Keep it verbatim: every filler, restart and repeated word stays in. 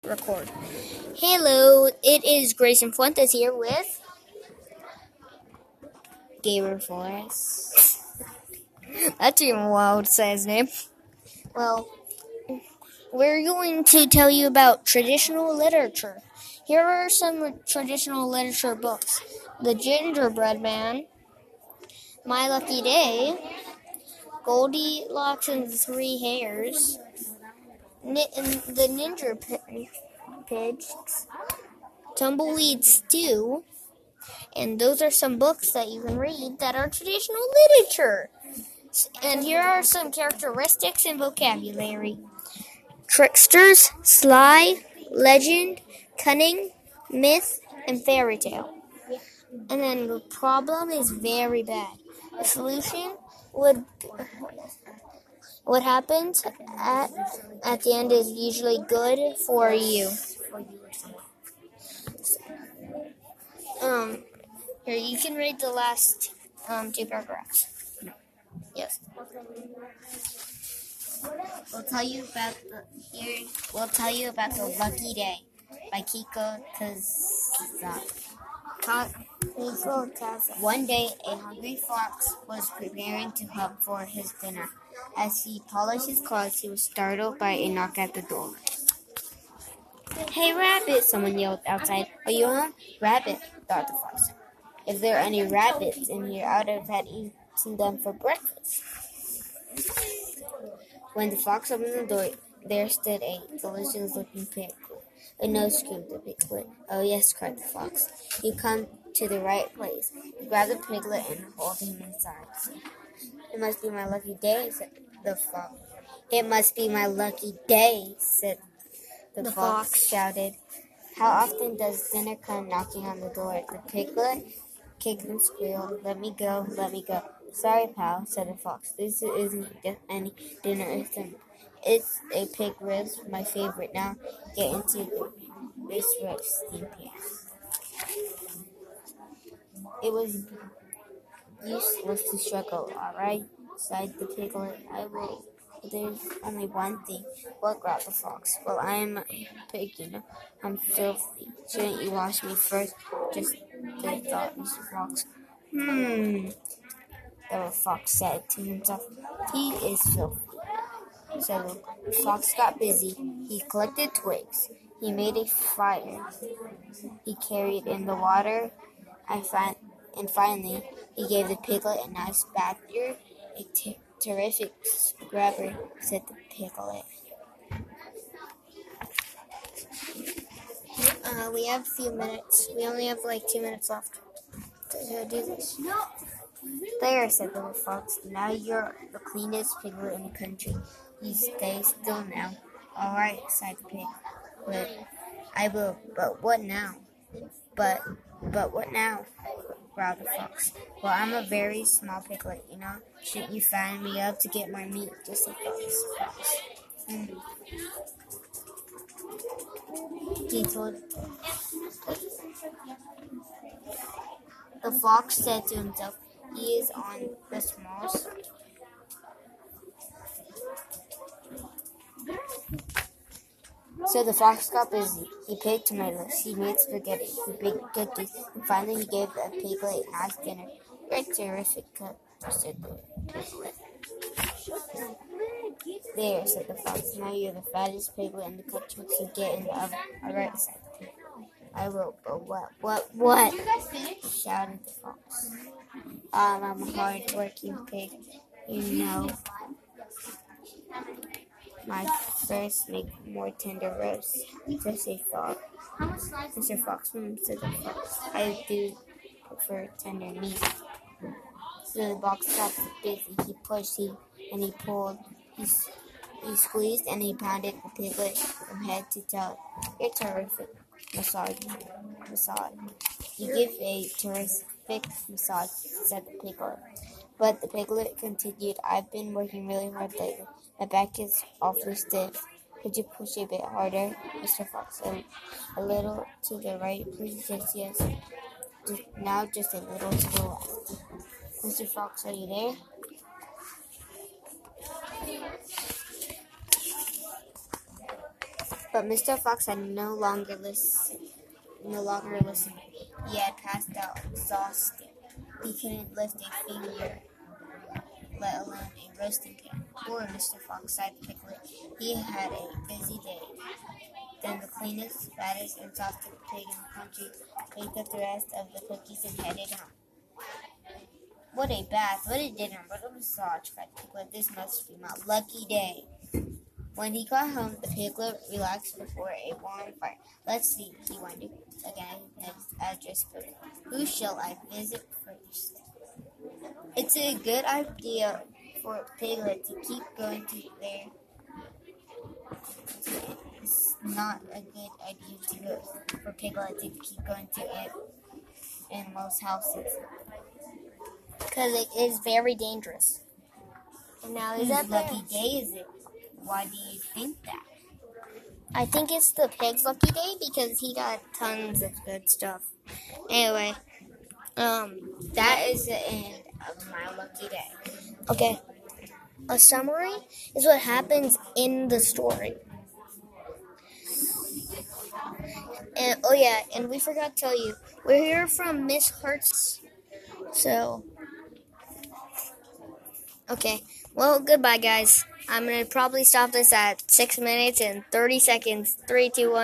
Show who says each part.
Speaker 1: Record. Hello, it is Grayson Fuentes here with Gamer Forrest. That's even wild to say his name. Well, we're going to tell you about traditional literature. Here are some traditional literature books: The Gingerbread Man, My Lucky Day, Goldilocks and the Three Hares, Ni- The Ninja Pigs, Tumbleweed Stew, and those are some books that you can read that are traditional literature. And here are some characteristics and vocabulary: tricksters, sly, legend, cunning, myth, and fairy tale. And then the problem is very bad. The solution would what happens at at the end is usually good for you. Um, here you can read the last um two paragraphs. Yes. We'll tell you about the here. We'll tell you about the Lucky Day by Kiko Kaza. One day, a hungry fox was preparing to hunt for his dinner. As he polished his claws, he was startled by a knock at the door. "Hey, Rabbit!" someone yelled outside. "Are you home?" "Rabbit," thought the fox. "If there are any rabbits in here, I would have had eaten them for breakfast." When the fox opened the door, there stood a delicious-looking piglet. "Oh no," screamed the piglet. "Oh yes," cried the fox. "You come to the right place." He grabbed the piglet and hauled him inside. "It must be my lucky day," said the fox. "It must be my lucky day," said the, the fox, fox shouted. "How often does dinner come knocking on the door?" The piglet kicked and squealed. "Let me go, let me go." "Sorry, pal," said the fox. "This isn't any dinner, isn't. It's a pig ribs, my favorite. Now get into this roasting pan." It was useless to struggle. "All right," sighed the piglet. "I will. But there's only one thing." "What?" growled the fox. "Well, I'm a pig, you know. I'm filthy. Shouldn't you wash me first?" "Just the thought," Mister Fox. Hmm. The fox said to himself. "He is filthy." So the fox got busy. He collected twigs. He made a fire. He carried in the water. I find, and finally, he gave the piglet a nice bath. "You're a t- terrific scrubber," said the piglet. Uh, we have a few minutes. We only have like two minutes left to do this. "There," said the little fox. "Now you're the cleanest piglet in the country. You stay still now." "All right," sighed the pig. "But I will. But what now?" But, but what now?" growled the fox. "Well, I'm a very small piglet, you know. Shouldn't you fatten me up to get my meat?" "Just like this, fox." Mm. He told. The fox said to himself, "He is on the small side." So the fox got busy. He picked tomatoes. He made spaghetti. He baked cookies. And finally he gave the piglet a nice dinner. "You're a terrific cook," said the piglet. "There," said the fox. "Now you're the fattest piglet in the country, so get in the oven." "All right," said the pig. "I will, but what, what, what?" shouted the fox. Um, "I'm a hard-working pig, you know. My first make more tender roast." Just a thought. Mister Fox, hmm, said the fox. "I do prefer tender meat." So the fox got busy. He pushed, he and he pulled, he, he squeezed, and he pounded the piglet from head to toe. "You're terrific." Massage, massage. "You give a terrific massage," said the piglet. But the piglet continued, "I've been working really hard lately. My back is awfully stiff. Could you push a bit harder?" Mister Fox said. "A little to the right, please." "Yes, yes. Just, now just a little to the left." "Mister Fox, are you there?" But Mister Fox had no longer listened. No longer listened. He had passed out, exhausted. He couldn't lift a finger, let alone a roasting pan. Poor Mister Fox, sighed Piglet. He had a busy day. Then the cleanest, fattest, and softest pig in the country picked up the rest of the cookies and headed home. What a bath, what a dinner, what a massage, cried Piglet. This must be my lucky day. When he got home, the piglet relaxed before a warm fire. Let's see, he wondered, again his address book. Who shall I visit first? It's a good idea for Piglet to keep going to there. It's not a good idea to go for Piglet to keep going to animals' houses.
Speaker 2: Because it is very dangerous. And now
Speaker 1: Whose
Speaker 2: is that
Speaker 1: lucky day is it? Why do you think that?
Speaker 2: I think it's the pig's lucky day because he got tons of good stuff. Anyway, um,
Speaker 1: That is the end of my lucky day.
Speaker 2: okay. A summary is what happens in the story. And oh yeah, and we forgot to tell you, we're here from Miss Hertz. So, okay. Well, goodbye, guys. I'm gonna probably stop this at six minutes and thirty seconds. Three, two, one.